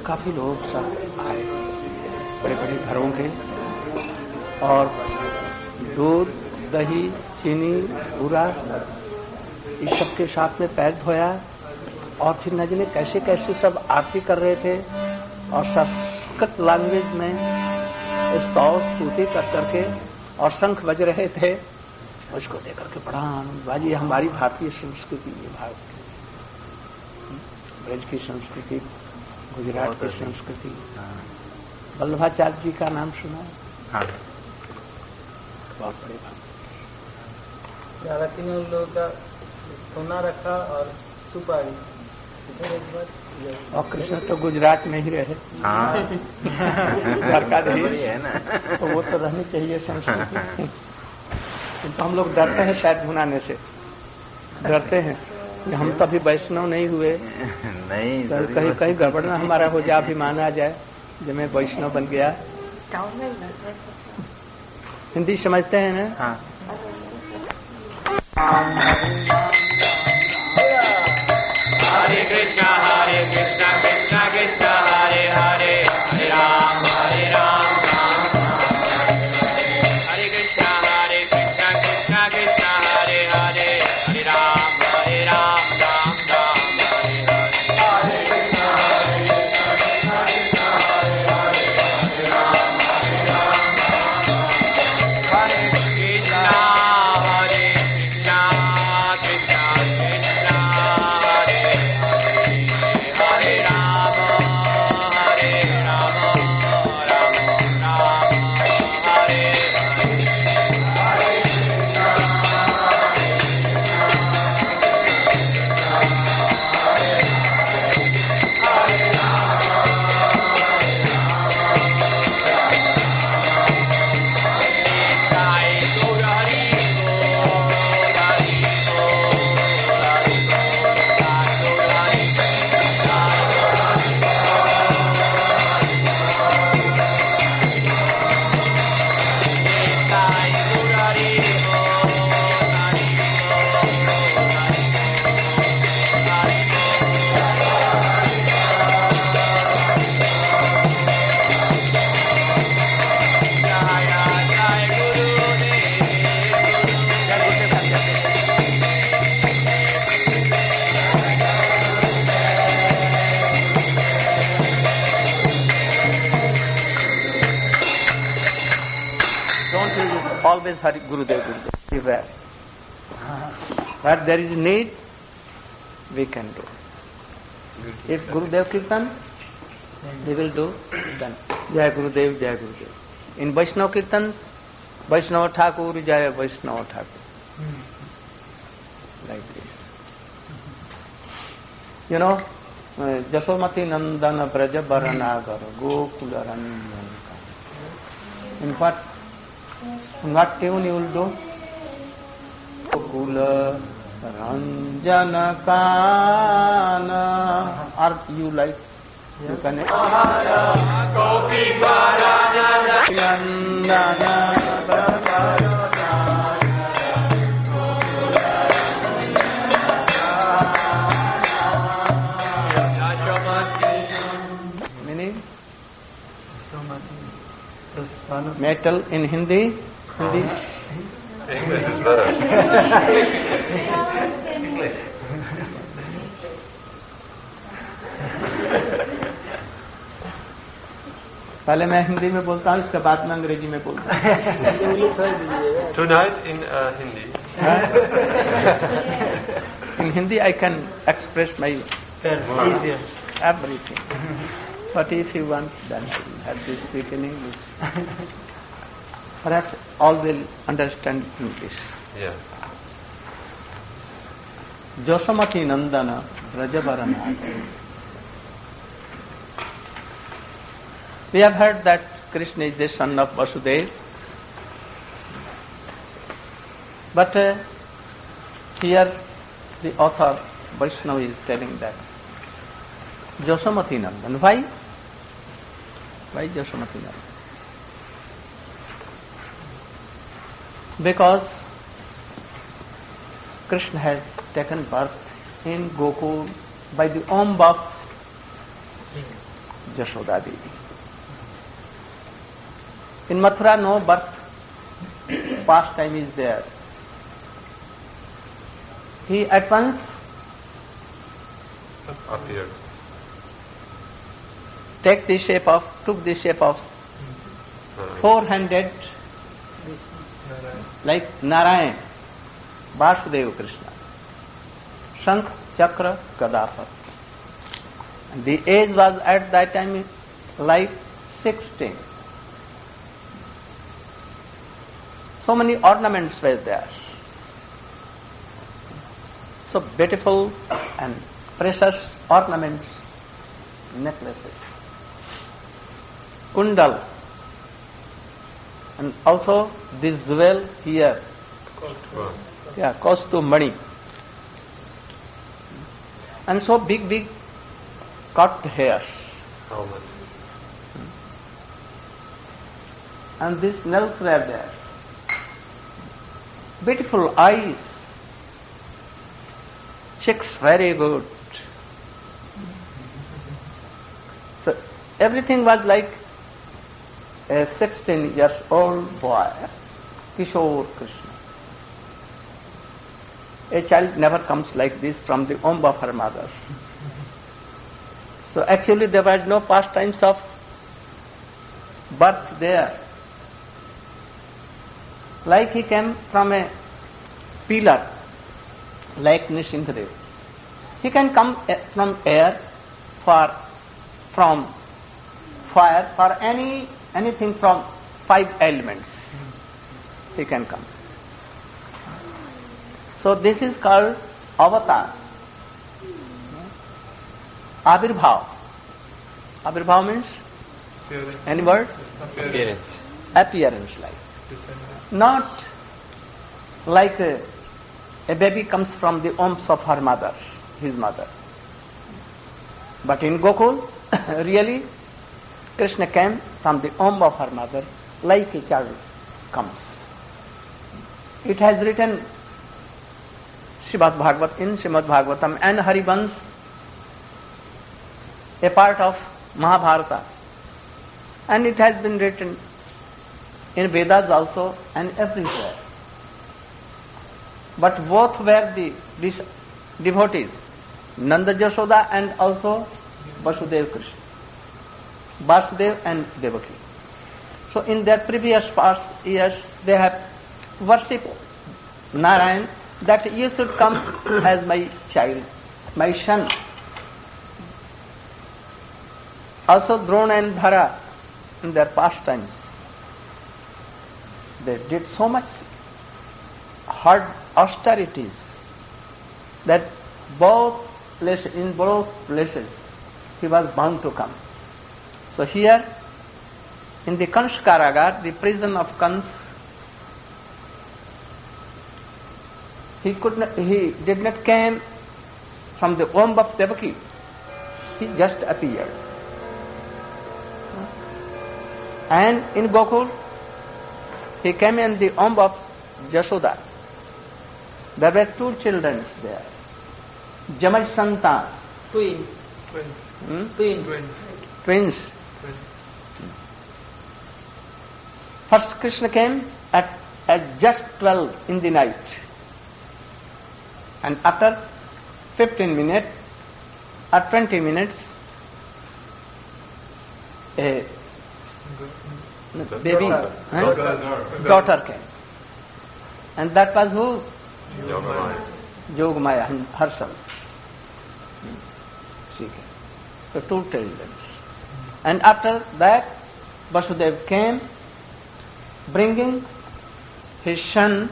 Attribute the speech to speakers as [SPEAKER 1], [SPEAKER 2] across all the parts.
[SPEAKER 1] काफी लोग सब आए, बड़े बड़े घरों के, और दूध, दही, चीनी, बूरा, इस सब के साथ में पैर धोया, और फिर न जाने कैसे कैसे सब आरती कर रहे थे, और संस्कृत लैंग्वेज में स्तव स्तुति कर करके और शंख बज रहे थे। उसको देख करके बड़ा आनंद हुआ। ये हमारी भारतीय संस्कृति, ये भारत की ब्रज की संस्कृति, गुजरात की संस्कृति। वल्लभाचार्य जी का नाम सुना? हाँ, बहुत बड़े
[SPEAKER 2] भक्त। तीनों लोगों का सोना रखा और सुपारी,
[SPEAKER 1] और कृष्ण तो गुजरात में ही रहे। हाँ, द्वारकाधीश है ना, तो वो तो रहनी चाहिए संस्कृति। तो हम लोग डरते हैं शायद भुनाने से, डरते हैं कि हम तो अभी वैष्णव नहीं हुए, नहीं तो कहीं कहीं गड़बड़ ना हमारा हो जाए, अभिमान आ जाए जब मैं वैष्णव बन गया। हिंदी समझते हैं ना? हाँ।
[SPEAKER 3] हरे कृष्णा कृष्णा कृष्णा हरे हरे, हरे राम राम राम हरे कृष्णा कृष्णा कृष्णा हरे हरे, हरे राम राम राम हरे हरे, हरे कृष्णा कृष्णा हरे हरे, हरे राम हरे कृष्णा कृष्णा कृष्णा हरे हरे राम राम राम हरे
[SPEAKER 1] Always Hari Gurudev, everywhere. Where there is need, we can do. If Gurudev Kirtan, we will do, then Jai Gurudev, Jai Gurudev. In Vaishnava Kirtan, Vaishnava Thakur, Jai Vaishnava Thakur. Like this. You know, Jasomati Nandana Braja Baranagar, Gokula Ranjan. In what tune you will do? Gokula Ranjana Kana. Or you like? You can. Gopi Meaning? Metal in Hindi? Hindi?
[SPEAKER 3] English is better.
[SPEAKER 1] पहले मैं हिंदी में बोलता हूँ, उसके बाद में अंग्रेजी में बोलता हूँ.
[SPEAKER 3] Tonight in Hindi.
[SPEAKER 1] In Hindi I can express my everything. But if you want, then I will have to speak in English. Perhaps all will understand English.
[SPEAKER 3] Yeah.
[SPEAKER 1] Josamati Nandana Brajabarana. We have heard that Krishna is the son of Vasudeva. But here the author Vaishnava is telling that Josamati Nandan. Why? Why Josamati Nandan? Because Krishna has taken birth in Gokul by the womb of Jashoda Devi. In Mathura, no birth pastime is there. He at once
[SPEAKER 3] appeared.
[SPEAKER 1] took the shape of four-handed, like Narayan, Vasudeva Krishna, Shankh, Chakra, Gadapar. The age was at that time like 16. So many ornaments were there. So beautiful and precious ornaments, necklaces, kundal, and also this jewel here, Kaustuv Mani, and so big cut hairs,
[SPEAKER 3] Helmet.
[SPEAKER 1] and these nails were there. Beautiful eyes, cheeks very good. So everything was like a 16 years old boy, Kishore Krishna. A child never comes like this from the womb of her mother. So actually there was no pastimes of birth there. Like he came from a pillar, like Nishingadev. He can come from air, from fire, for anything from 5 elements. He can come. So this is called avatar. Avirbhav. Avirbhav means any word?
[SPEAKER 3] Appearance.
[SPEAKER 1] Appearance like. Not like a baby comes from the wombs of her mother, his mother. But in Gokul, really, Krishna came from the womb of her mother like a child comes. It has written in Srimad Bhagavatam and Harivans, a part of Mahabharata, and it has been written in Vedas also and everywhere. But both were the devotees, Nanda Jashoda and also Vasudeva Krishna, Vasudev and Devaki. So in their previous past years they have worshipped Narayan that you should come as my child, my son. Also Drona and Bhara in their pastimes, they did so much hard austerities that in both places he was bound to come. So here in the Kansh Karagar, the prison of Kans, he did not came from the womb of Devaki. He just appeared. And in Gokul, he came in the womb of Jashoda. There were 2 children there. Jamai Santan. Twins. First Krishna came at just 12 in the night. And after 15 minutes or 20 minutes, a baby, daughter came. And that was who? Yogamaya herself. She came. So 2 children. And after that, Vasudeva came, bringing his son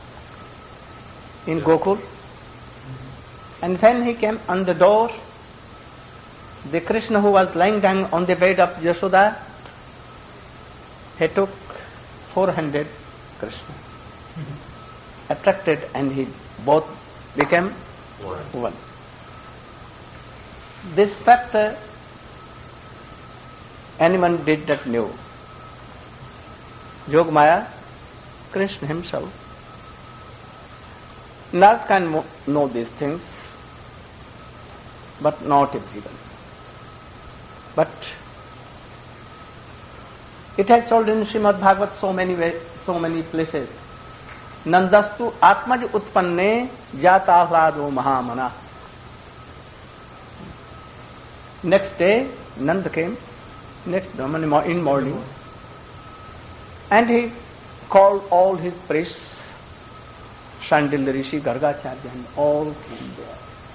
[SPEAKER 1] in Gokul. And when he came on the door, the Krishna who was lying down on the bed of Yashoda, he took 400 Krishna, attracted, and he both became one. This fact anyone did not know. Yogamaya, Krishna himself, Lord can know these things, but not everyone. But it has told in Srimad Bhagavat so many places. Nandastu atmaj utpanne jata hlado mahamana. Next day, Nanda came, in morning, and he called all his priests, Shandilya Rishi, Gargacharya, and all came there.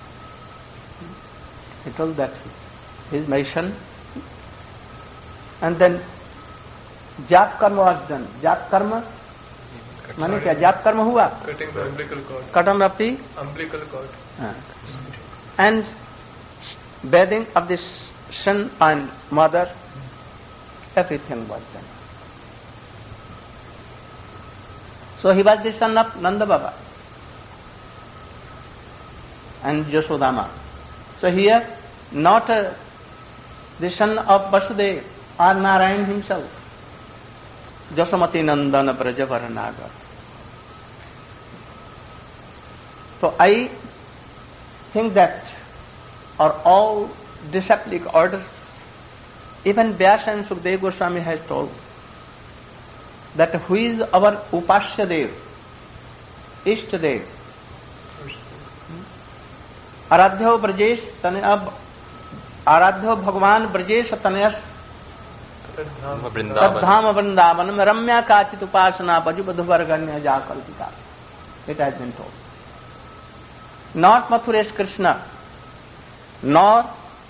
[SPEAKER 1] He told that his mission, and then Jap karma was done. Jap karma, माने क्या जाप कर्म हुआ?
[SPEAKER 4] Cutting the umbilical cord.
[SPEAKER 1] Cutting of the
[SPEAKER 4] Umbilical cord.
[SPEAKER 1] And bathing of the son and mother, everything was done. So he was the son of Nanda Baba and Yasodama. So here, not the son of Vasudeva or Narayan himself. Jasomati Nandana Brajavara Nagar. So I think that are all disciplic orders. Even Vyasa and Sukadeva Goswami has told that who is our Upasya Dev, Ishta Dev, Aradhyo Brajesh Tanaya, Aradhyo Bhagavan Brajesh Tanayas Tadhama Vrindavanam Ramya Kachit Upasana Pajubadhuvarganya Jakalpita. It has been told. Not Mathuresh Krishna, nor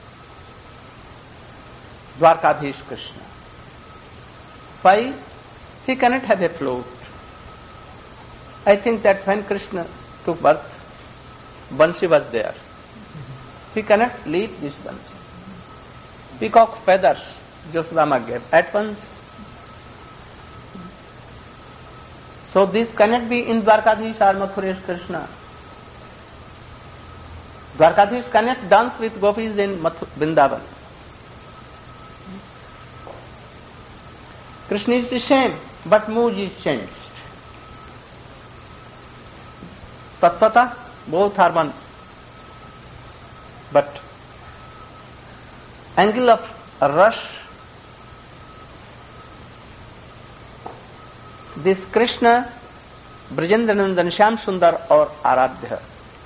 [SPEAKER 1] Dwarkadhish Krishna. Why? He cannot have a float. I think that when Krishna took birth, Bansi was there. He cannot leave this Bansi. Peacock feathers Yasodama gave at once. So this cannot be in Dwarkadhish or Mathuresh Krishna. Dwarkadhish cannot dance with gopis in Vrindavan. Krishna is the same, but mood is changed. Tattvata, both are one. But angle of rush, this Krishna, Brajendranandan, Shyam Sundar or Aradhya,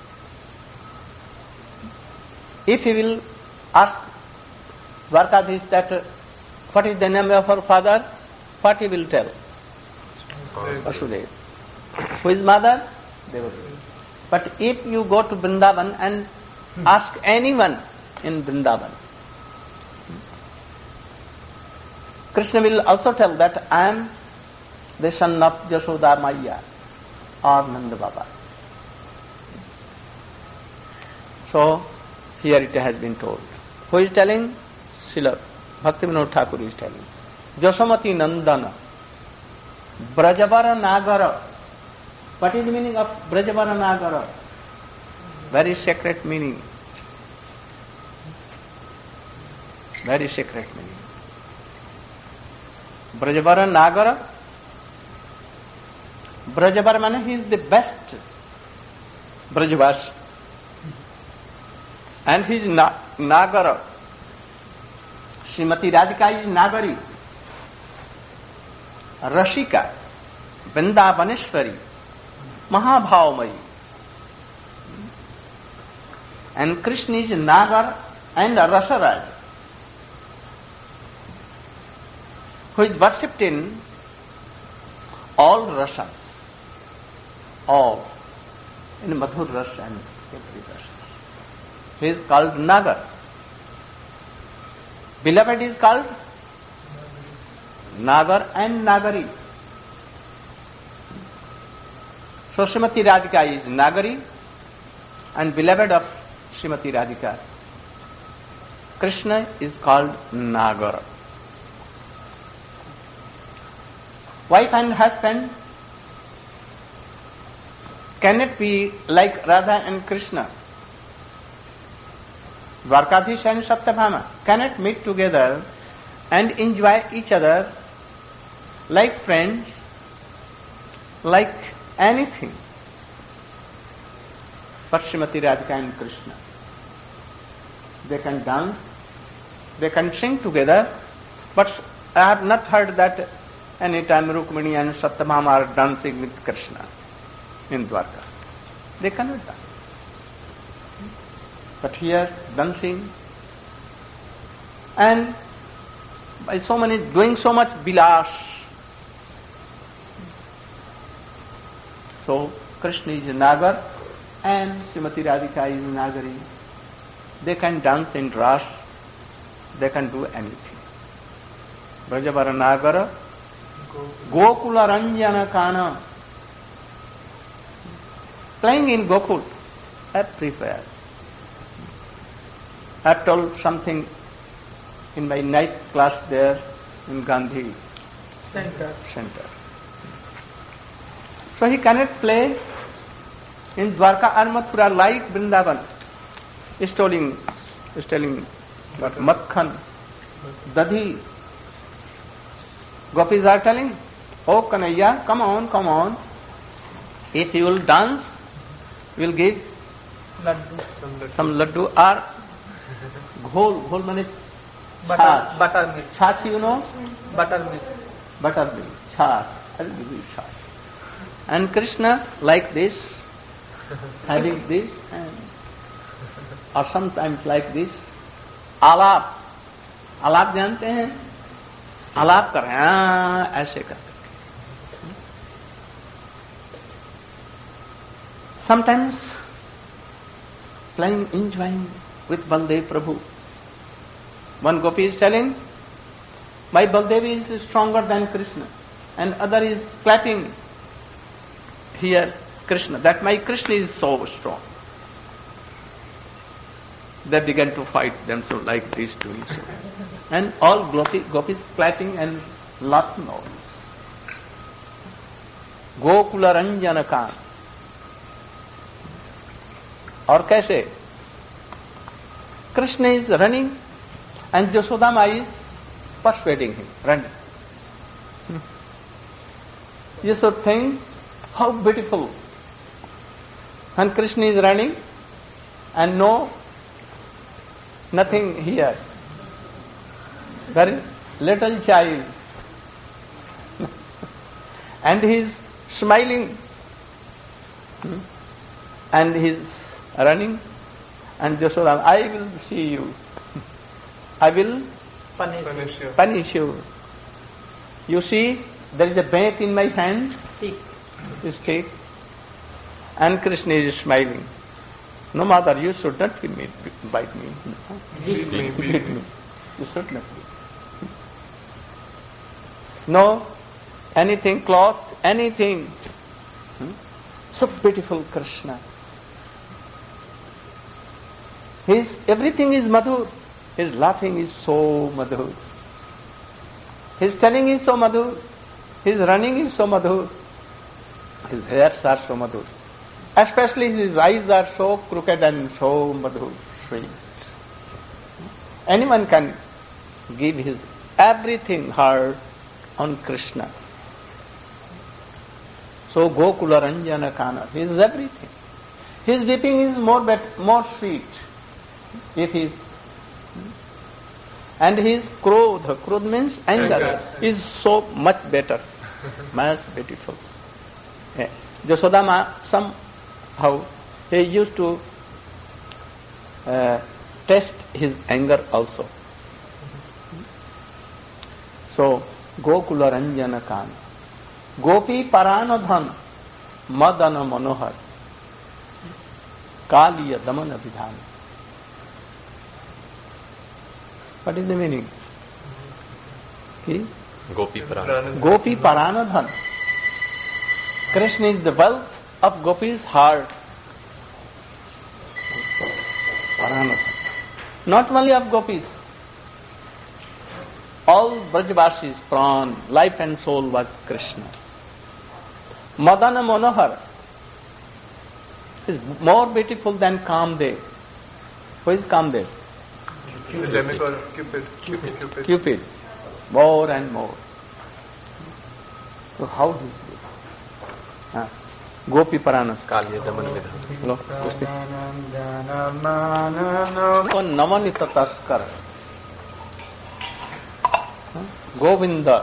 [SPEAKER 1] if he will ask Dwarkadhish that what is the name of our father, what he will tell? Vasudeva. Who is mother? Devaki. But if you go to Vrindavan and ask anyone in Vrindavan, Krishna will also tell that I am the son of Yashoda Maya or Nanda Baba. So, here it has been told. Who is telling? Srila Bhaktivinoda Thakur is telling. Jasomati Nandana, Brajavara Nagara. What is the meaning of Brajavara Nagara? Very sacred meaning. Very sacred meaning. Brajavara Nagara. Brajavara means he is the best Brajavasi. And he is Nagara. Srimati Radhika is Nagari. Rashika, Vrindavaneshwari, Mahabhavamayi. And Krishna is Nagar and Rasaraj, who is worshipped in all rasas, all, in Madhur Rasa and every rasa. He is called Nagar. Beloved is called Nagar and Nagari. So Srimati Radhika is Nagari and beloved of Srimati Radhika. Krishna is called Nagar. Wife and husband cannot be like Radha and Krishna. Dwarkadhish and Satyabhama cannot meet together and enjoy each other like friends, like anything. But Srimati Radhika and Krishna, they can dance They can sing together, but I have not heard that any time Rukmini and Satyabhama are dancing with Krishna in Dwarka. They cannot dance. But here, dancing, and by so many, doing so much bilas. So, Krishna is Nagar and Srimati Radhika is Nagari. They can dance in Ras, they can do anything. Brajavara Nagara, Gokula Ranjana Kana, playing in Gokul, everywhere. I have told something in my night class there in Gandhi Center. So he cannot play in Dwarka or Mathura like Vrindavan, stealing what, Makhan, Dadhi. Gopis are telling, oh Kanhaiya, come on. If you will dance, we will give some laddu or ghol mane
[SPEAKER 2] Buttermilk.
[SPEAKER 1] Chach, you know?
[SPEAKER 2] Buttermilk.
[SPEAKER 1] Chach. I will give you chach. And Krishna like this, having this, and or sometimes like this. Alap जानते हैं? आलाप कर रहे हैं, ऐसे करते. Sometimes playing, enjoying with Baldev Prabhu. One gopi is telling, my Baldev is stronger than Krishna, and other is clapping here Krishna, that my Krishna is so strong. They began to fight themselves like these two. And all gopis clapping and laughing always. Gokula Ranjana Kan. और कैसे? Krishna is running and Jasodama is persuading him, running. You should think how beautiful. And Krishna is running and nothing here. Very little child. And he is smiling. And he is running. And Jasodama, I will see you. I will punish you. You see, there is a bat in my hand. Stick. And Krishna is smiling. No, mother, you should not bite me.
[SPEAKER 4] Beat me.
[SPEAKER 1] You should not. No, anything, cloth, anything. So beautiful Krishna. Everything is madhur. His laughing is so madhur. His telling is so madhur. His running is so madhur. His hairs are so madhur. Especially his eyes are so crooked and so madhur, sweet. Anyone can give his everything heart on Krishna. So Gokula Ranjana Kana, he is everything. His weeping is more sweet. If he is, and his krodh means anger, is so much better, much beautiful. Jasodama somehow he used to test his anger also. So Gokula Ranjana Kana, Gopi Paranadhan Madana Manohar Kaliya Damana Vidhana. What is the meaning?
[SPEAKER 3] Gopi Paranadhan.
[SPEAKER 1] Gopi Paranadhan. Krishna is the wealth of Gopi's heart. Paranadhan. Not only of Gopis. All Brajavasis, Pran, life and soul was Krishna. Madana Manohar is more beautiful than Kamdev. Who is Kamdev? Cupid. More and more. So how is this? Gopi Parana.
[SPEAKER 3] Kaliya Daman Vidhana.
[SPEAKER 1] O Namanita Taskar. Govinda.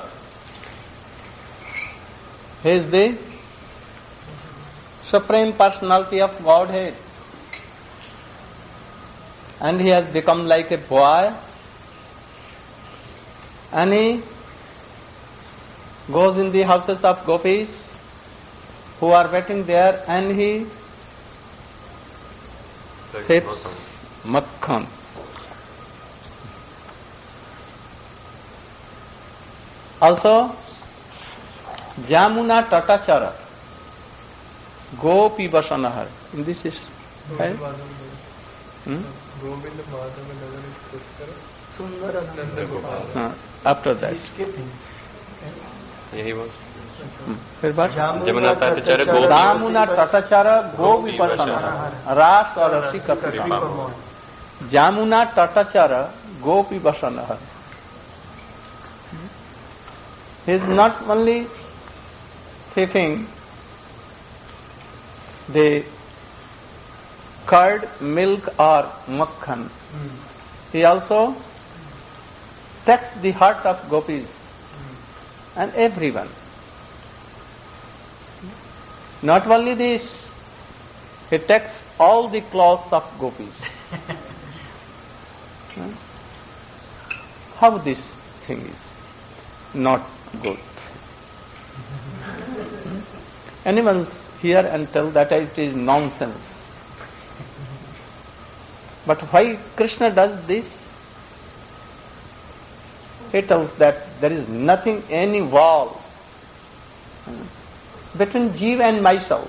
[SPEAKER 1] He is the Supreme Personality of Godhead. And he has become like a boy, and he goes in the houses of gopis who are waiting there, and he sips makhan. Also, Jamuna Tatachara, Gopi Vasanahar. This is right?
[SPEAKER 4] Govinda Madhava Nagara Nanda Gopal.
[SPEAKER 1] After that.
[SPEAKER 3] Yeah, he was.
[SPEAKER 1] फिर बात
[SPEAKER 3] जमुना तटचर गोपी
[SPEAKER 1] दामुना तटचर गोपी वसनहर रास और रसी कृपा जामुना तटचर गोपी वसनहर. He is not only taking the curd, milk or makhan, he also takes the heart of gopis and everyone. Not only this, he takes all the clothes of gopis. How this thing is not good? Anyone hear and tell that it is nonsense. But why Krishna does this? He tells that there is nothing, any wall between Jeev and myself.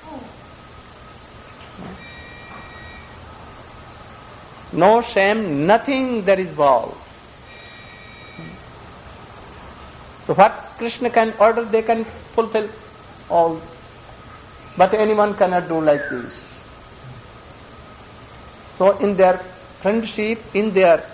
[SPEAKER 1] No shame, nothing there is wall. So what Krishna can order, they can fulfill all. But anyone cannot do like this. So in their friendship, in their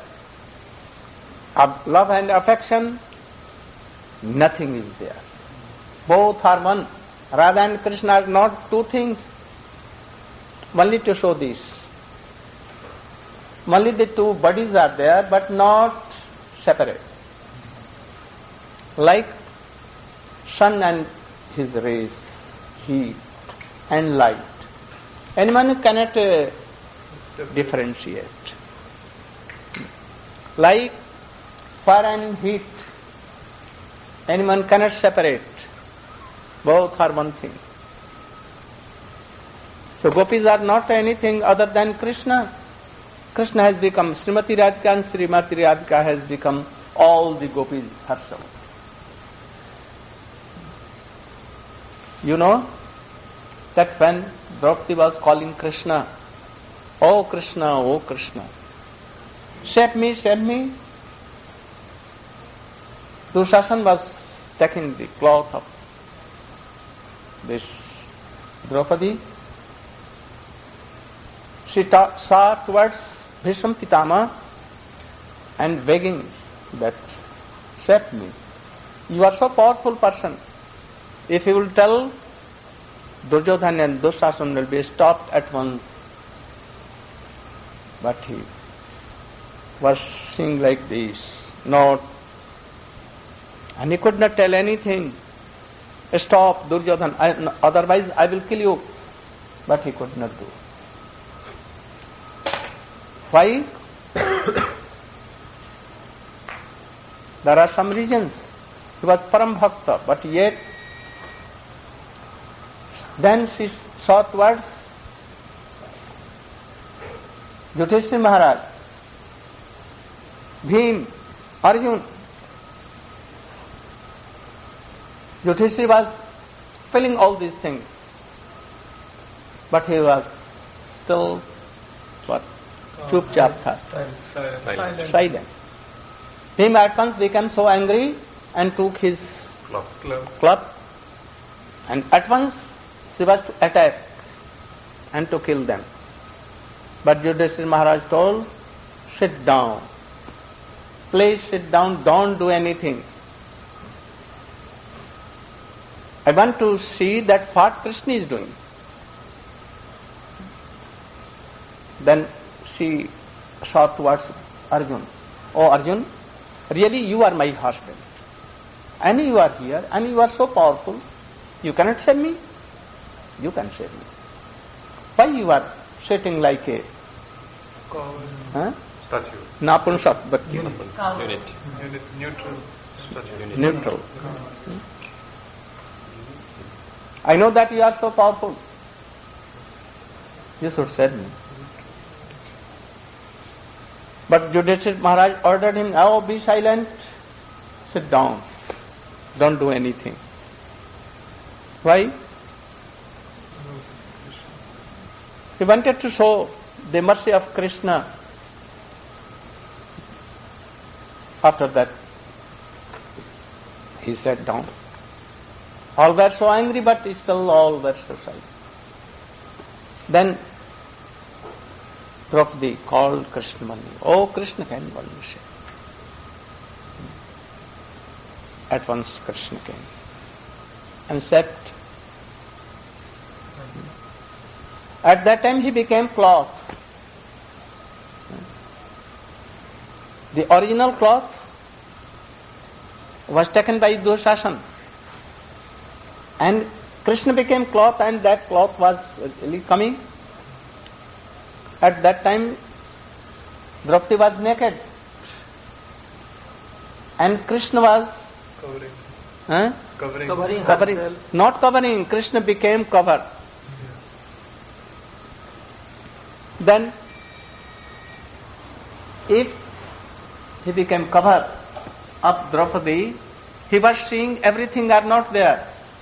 [SPEAKER 1] love and affection, nothing is there. Both are one. Radha and Krishna are not two things. Only to show this. Only the two bodies are there, but not separate. Like sun and his rays, heat and light. Anyone cannot differentiate. Like fire and heat, anyone cannot separate. Both are one thing. So gopis are not anything other than Krishna. Krishna has become Srimati Radhika and Srimati Radhika has become all the gopis herself. You know that when Draupadi was calling Krishna, "Oh Krishna, oh Krishna, save me, save me," Dushasan was taking the cloth of this Draupadi. She saw towards Bhishma Pitama and begging that, "Save me. You are so powerful person. If you will tell, Duryodhana and Dushasan will be stopped at once." But he was saying like this, not, and he could not tell anything. "Stop, Duryodhana, otherwise I will kill you." But he could not do. Why? There are some reasons. He was Param Bhakta, but yet then she saw towards Yudhishthira Maharaj, Bhim, Arjun. Yudhishthira was feeling all these things, but he was still what? Chupchap tha, silent. Him at once became so angry and took his club, and at once he was to attack and to kill them. But Yudhishthira Maharaj told, "Sit down. Please sit down, don't do anything. I want to see that what Krishna is doing." Then she saw towards Arjun. "Oh Arjun, really you are my husband, and you are here, and you are so powerful, you cannot save me? You can save me. Why you are sitting like a
[SPEAKER 3] Statue.
[SPEAKER 1] Napunsat Bhakti?
[SPEAKER 3] Unit.
[SPEAKER 4] Neutral statue.
[SPEAKER 1] Neutral. I know that you are so powerful. You should save me. But Yudhishthira Maharaj ordered him, oh, be silent, sit down, don't do anything. Why? He wanted to show the mercy of Krishna. After that, he sat down. All were so angry, but still all were so silent. Then Draupadi called Krishna Mani. Oh, Krishna came, one say. At once Krishna came and sat. At that time he became cloth. The original cloth was taken by Dushasana. And Krishna became cloth, and that cloth was really coming. At that time, Draupadi was naked. And Krishna was covering. Not covering, Krishna became covered. Then, if he became cover of Draupadi, he was seeing everything are not there.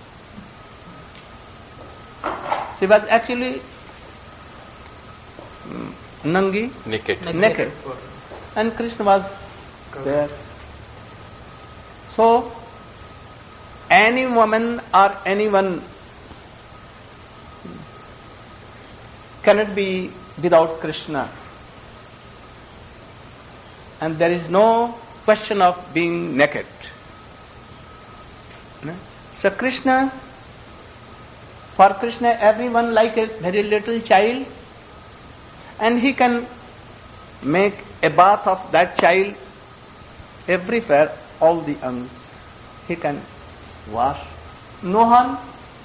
[SPEAKER 1] She was actually nangi, naked. And Krishna was there. So, any woman or anyone cannot be without Krishna. And there is no question of being naked. So Krishna, for Krishna, everyone like a very little child, and he can make a bath of that child everywhere, all the angs. He can wash. No harm.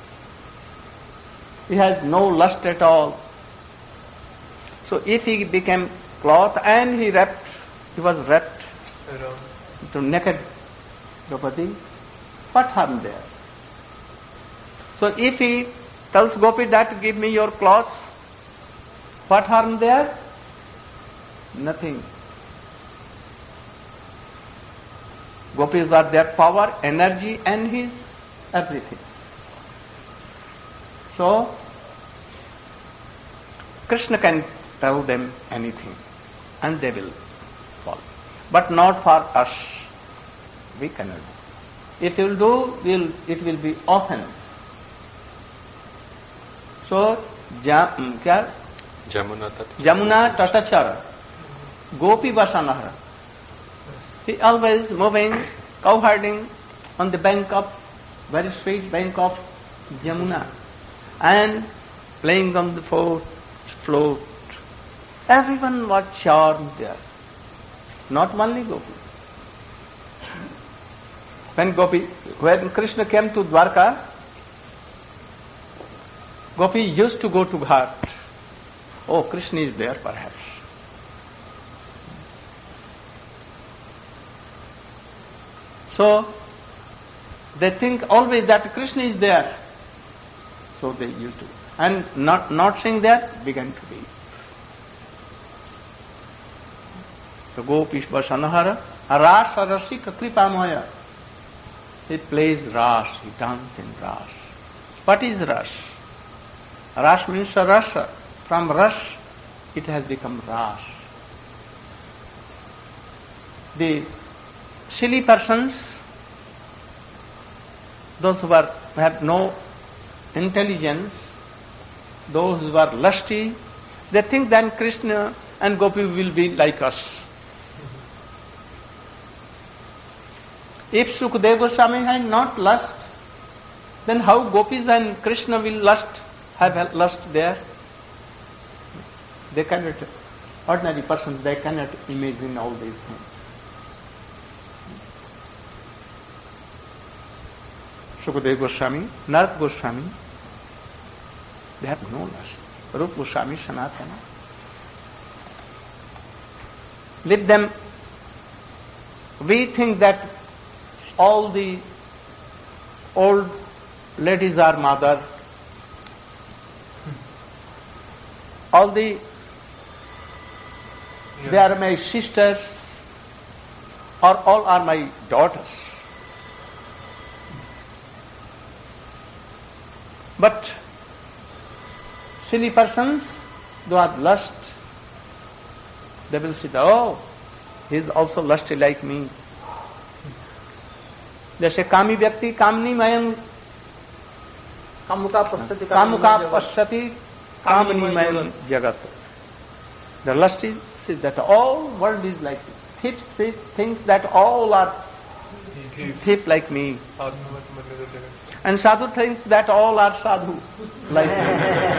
[SPEAKER 1] He has no lust at all. So if he became cloth and he was wrapped to naked Draupadi, what harm there? So if he tells Gopi that give me your clothes, what harm there? Nothing. Gopis are their power, energy and his everything. So Krishna can tell them anything and they will follow. But not for us. We cannot do. If you will do, it will be offense. So, Jamuna Tatachara, Gopi Vasanahara. He always moving, cowherding on the bank of, very straight bank of Jamuna, and playing on the float. Everyone was charmed there. Not only Gopi. When Krishna came to Dwarka, Gopi used to go to Ghat. Oh, Krishna is there perhaps. So, they think always that Krishna is there. So they used to. And not seeing that, began to weep. So Gopish Vasanahara, Rasa Rasika Kripamaya. He plays Ras, he dances in Ras. What is Ras? Ras means rasa. From Ras, it has become Ras. The silly persons, those who have no intelligence, those who are lusty, they think that Krishna and Gopi will be like us. If Sukadeva Goswami had not lust, then how Gopis and Krishna will have lust there? They cannot, ordinary persons, they cannot imagine all these things. Sukadeva Goswami, Narad Goswami, they have no lust. Rupa Goswami, Sanatana. Let them, we think that all the old ladies are mother, they are my sisters, or all are my daughters. But silly persons, who have lust, they will say, oh, he is also lusty like me. जैसे कामी व्यक्ति कामनी मयं
[SPEAKER 2] कामुका पश्यति
[SPEAKER 1] कामनी मयं jagat. The lusty says that all world is like this. Thief thinks that all are thief like me. And sadhu thinks that all are sadhu like me.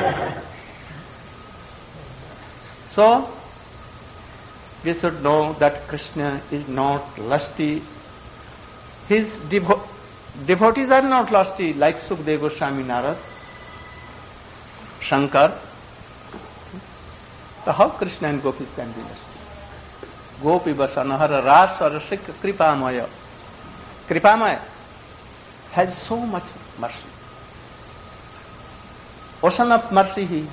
[SPEAKER 1] So, we should know that Krishna is not lusty. His devotees are not lusty like Sukadeva Goswami, Narad, Shankar. So how Krishna and gopis can be lusty? Gopi vasanahara rasa rasik kripamaya. Kripamaya has so much mercy. Ocean of mercy he.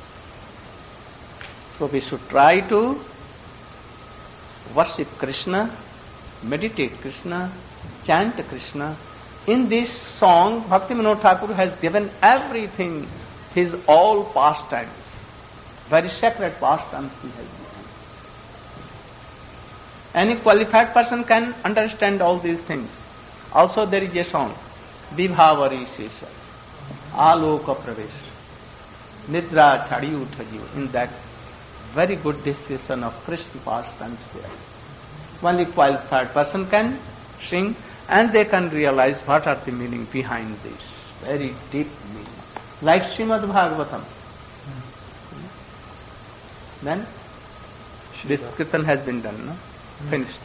[SPEAKER 1] So we should try to worship Krishna, meditate Krishna, chant Krishna. In this song, Bhakti Vinod Thakur has given everything, his all pastimes, very sacred pastimes he has given. Any qualified person can understand all these things. Also there is a song, Vibhavari Shesha, Aloka Pravesh, Nidra Chadi Uthaji, in that very good description of Krishna pastimes there. Only qualified person can sing and they can realize what are the meaning behind this. Very deep meaning. Like Srimad Bhagavatam. Then this kirtan has been done, no? Finished.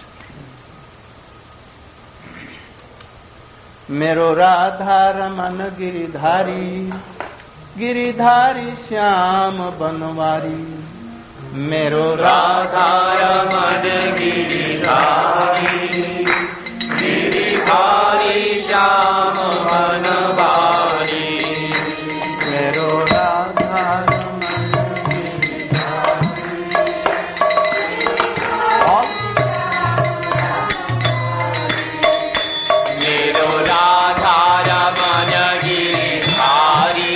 [SPEAKER 1] Mero Radha Raman Giridhari, Giridhari Shyam Banwari. Mero Radha Raman Giridhari, Giridhari Shyam Banwari. Mero Radha Raman Giridhari. Mero Radha Raman Giridhari,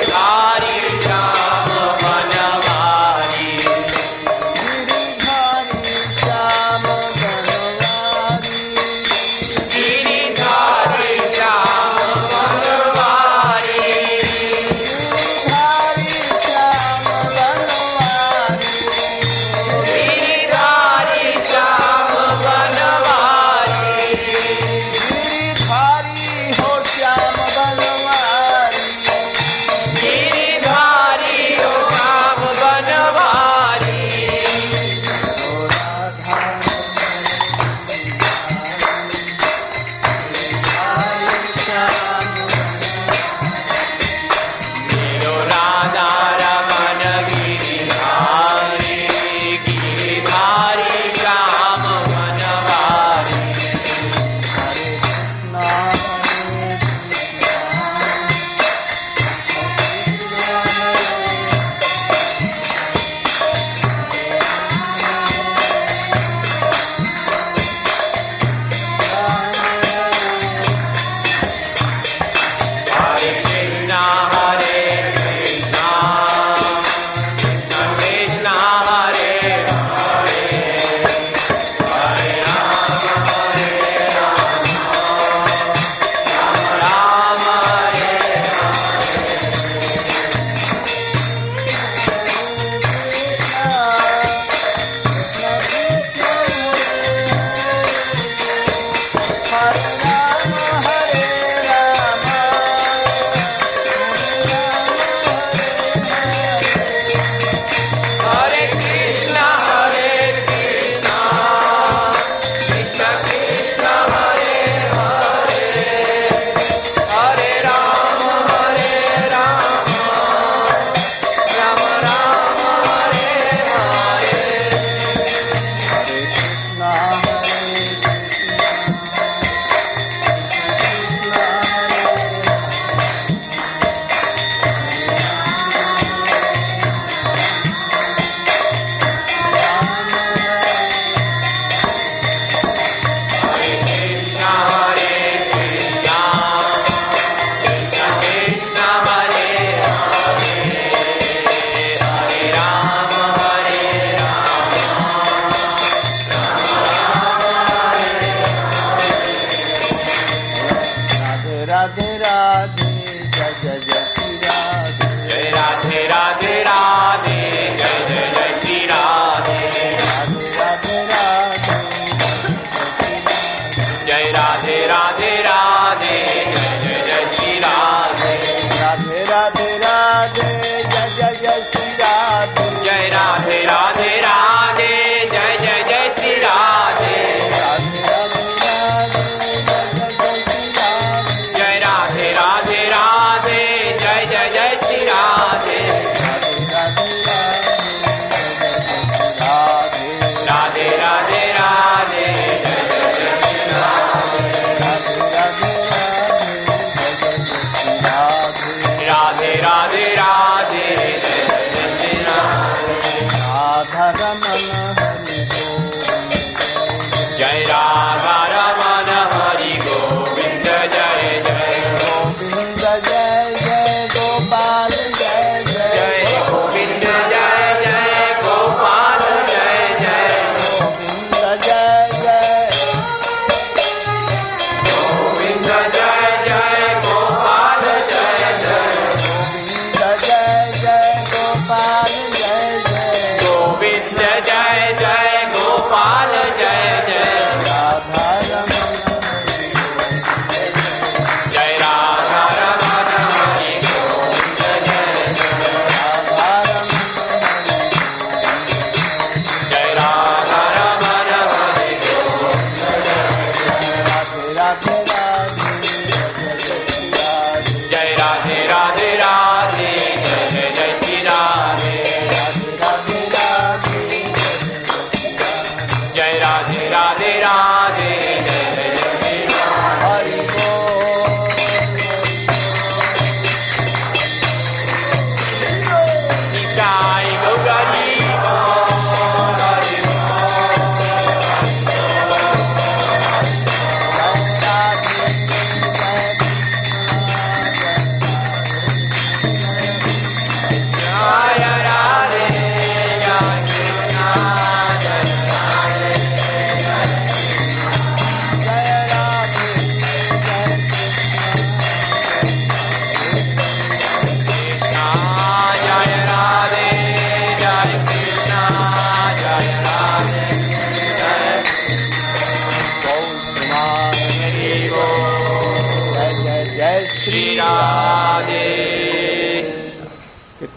[SPEAKER 1] Giridhari Shyam Banwari. Giridhari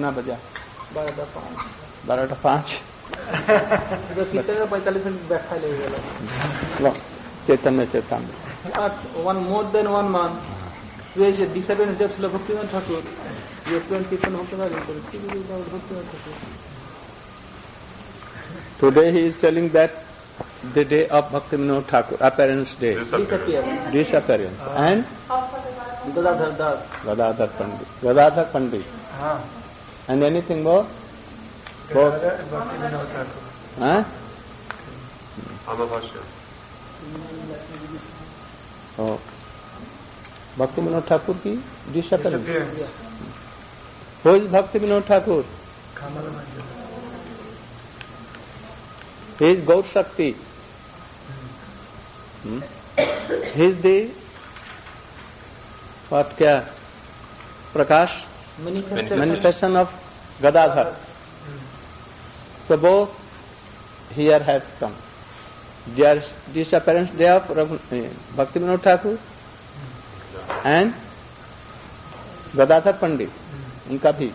[SPEAKER 1] कितना बजा?
[SPEAKER 2] 12:05
[SPEAKER 1] 12:05
[SPEAKER 2] तो कितने का 45 minute बैठा ले गया
[SPEAKER 1] चैतन्य चैतन्य.
[SPEAKER 2] one more than 1 month where the disappearance of Srila Bhaktivinoda Thakur he explained Kirtan Bhaktivinoda Thakur.
[SPEAKER 1] Today he is telling that the day of Bhaktivinoda Thakur, appearance day, disappearance, and
[SPEAKER 2] Gadadhar Das.
[SPEAKER 1] Gadadhar Pandit. And anything more? Both. Huh?
[SPEAKER 3] Amavasya.
[SPEAKER 1] Oh. Bhaktivinoda Thakur ki disappearance. Who is Bhaktivinoda Thakur? He is Gaur Shakti. He is the what kya? Prakash? Manifestation of Gadadhar. So both here have come. Their disappearance day of Bhaktivinoda Thakur and Gadadhar Pandit. उनका भी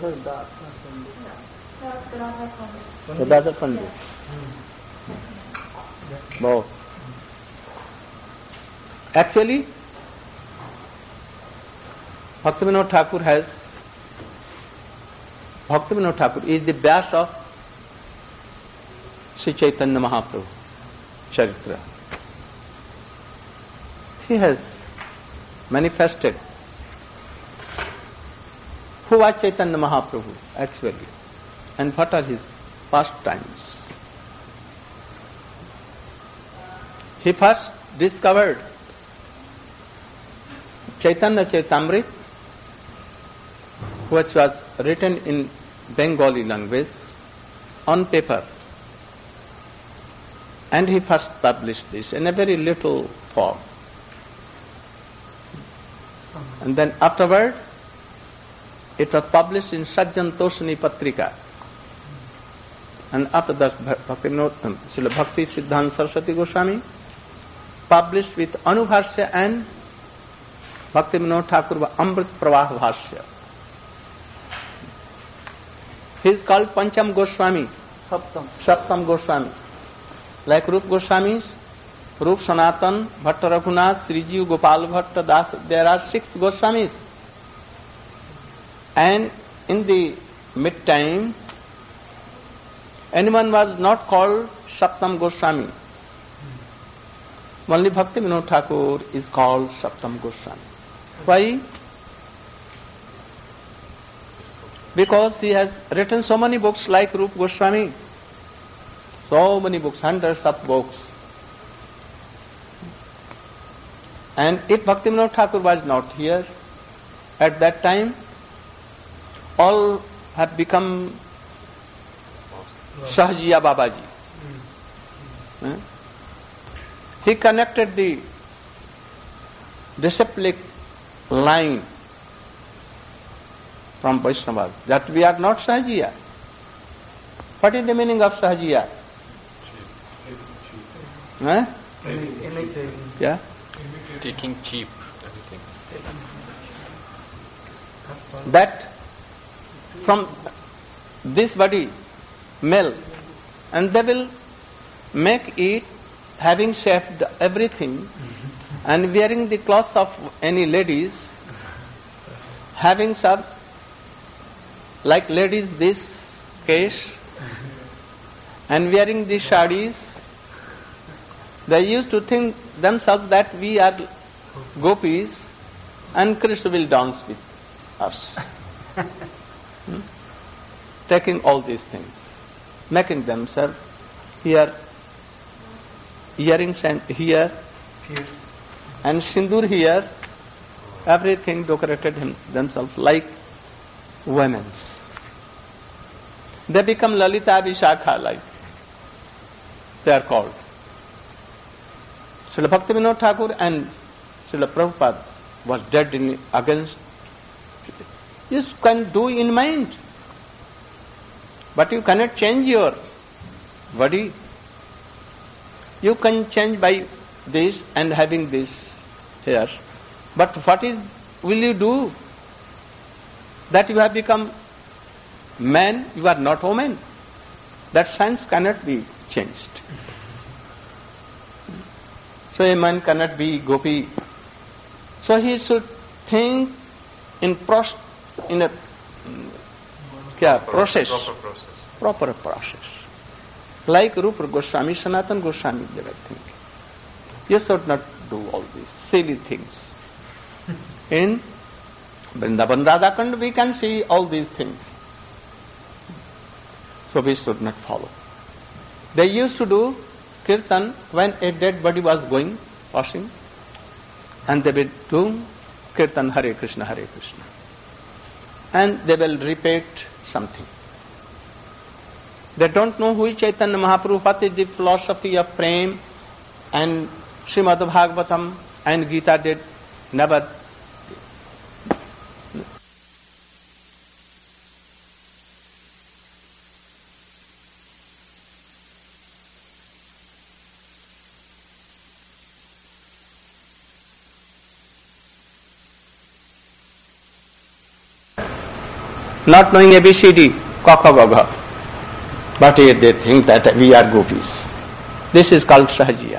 [SPEAKER 1] Gadadhar Pandit. Both. Actually, Bhaktivinoda Thakur is the Vyas of Sri Chaitanya Mahaprabhu Charitra. He has manifested. Who was Chaitanya Mahaprabhu actually? And what are his pastimes? He first discovered Chaitanya Chaitamrit, which was written in Bengali language on paper. And he first published this in a very little form. And then afterward, it was published in Sajjan Toshani Patrika. And after that, Srila Bhakti Siddhanta Saraswati Goswami published with Anubhashya and Bhaktivinoda Thakur Amrit Pravah Bhashya. He is called Pancham Goswami, Saptam Goswami. Like Rup Goswamis, Rup Sanatan, Bhatta Raghunath, Sri Jiv, Gopal Bhatta Das, there are 6 Goswamis. And in the mid-time, anyone was not called Saptam Goswami. Only Bhaktivinoda Thakur is called Saptam Goswami. Why? Because he has written so many books like Rup Goswami. So many books, hundreds of books. And if Bhaktivinoda Thakur was not here, at that time, all have become Sahajiya Babaji. He connected the disciplic line from Vaishnavas, that we are not Sahajiya. What is the meaning of Sahajiya? Yeah?
[SPEAKER 3] Taking cheap everything.
[SPEAKER 1] That from this body, male, and they will make it having shaved everything and wearing the clothes of any ladies, having some, like ladies, this case, and wearing the sarees. They used to think themselves that we are gopis and Krishna will dance with us. Taking all these things, making themselves here, earrings and here, and sindoor here, everything decorated themselves like women's. They become Lalita Vishakha, like they are called. Srila Bhaktivinoda Thakur and Srila Prabhupada was dead against. You can do in mind, but you cannot change your body. You can change by this and having this here. But what will you do? That you have become man, you are not woman. That sense cannot be changed. So a man cannot be gopi. So he should think in a process. Proper process. Like Rupa Goswami, Sanatana Goswami, they were thinking. You should not do all these silly things. In Vrindavan Radhakund we can see all these things. So we should not follow. They used to do kirtan when a dead body was going, washing, and they will do kirtan Hare Krishna, Hare Krishna. And they will repeat something. They don't know who is Chaitanya Mahaprabhu, what is the philosophy of prem, and Srimad Bhagavatam and Gita did never. Not knowing ABCD, Kakha Gagha. But here they think that we are gopis. This is called Sahajiya.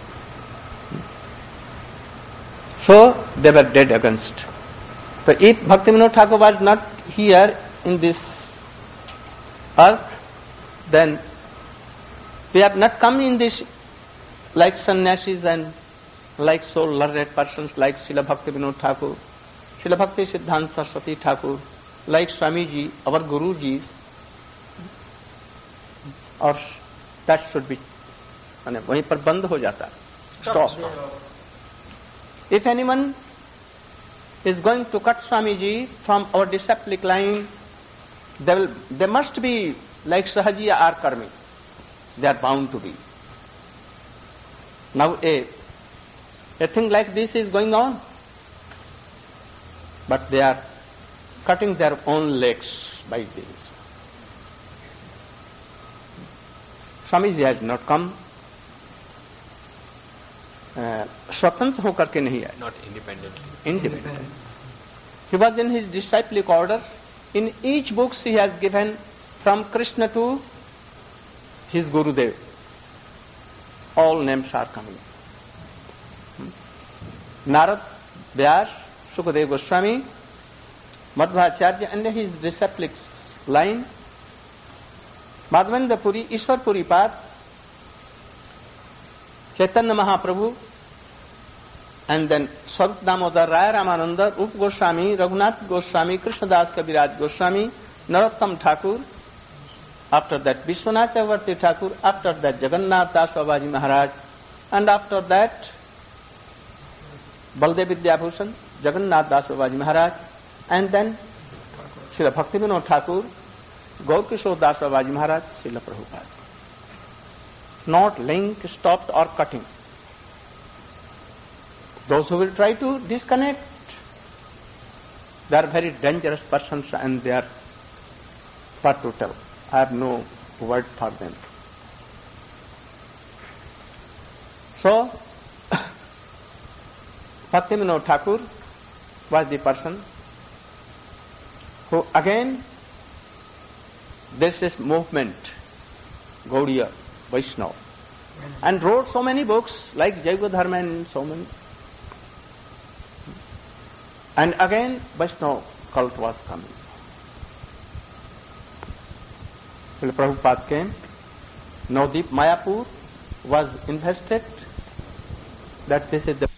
[SPEAKER 1] So they were dead against. So if Bhaktivinoda Thakur was not here in this earth, then we have not come in this like sannyasis and like so learned persons like Srila Bhaktivinoda Thakur, Srila Bhakti Siddhanta Saraswati Thakur, like Swamiji, our Guruji, or that should be, वहीं पर बंद हो जाता. Stop. If anyone is going to cut Swamiji from our disciplic line, they must be like Sahajiya or Karmi. They are bound to be. Now a thing like this is going on, but they are cutting their own legs by this. Swamiji has not come स्वतंत्र होकर के नहीं आए.
[SPEAKER 3] Not independently.
[SPEAKER 1] Independent. He was in his disciplic orders. In each book he has given from Krishna to his Gurudev. All names are coming. Narad, Vyas, Sukadeva Goswami, Madhvacharya and his disciplic line, Madhavendra Puri, Ishwar Puri Pad, Chaitanya Mahaprabhu, and then Swarup Damodar, Raya Ramananda, Rup Goswami, Raghunath Goswami, Krishnadas Kaviraj Goswami, Narottam Thakur, after that Vishwanath Chakravarti Thakur, after that Jagannath Das Babaji Maharaj, and after that Baldev Vidyabhushan, Jagannath Das Babaji Maharaj, and then Srila Bhaktivinoda Thakur, Gaur Kishore Das Babaji Maharaj, Srila Prabhupada. Not link, stopped or cutting. Those who will try to disconnect, they are very dangerous persons and they are what to tell. I have no word for them. So, Bhaktivinoda Thakur was the person who again, this is movement, Gaudiya, Vaishnava, and wrote so many books like Jaiva Dharma and so many. And again, Vaishnava cult was coming. Srila Prabhupada came. Navdeep Mayapur was invested that this is the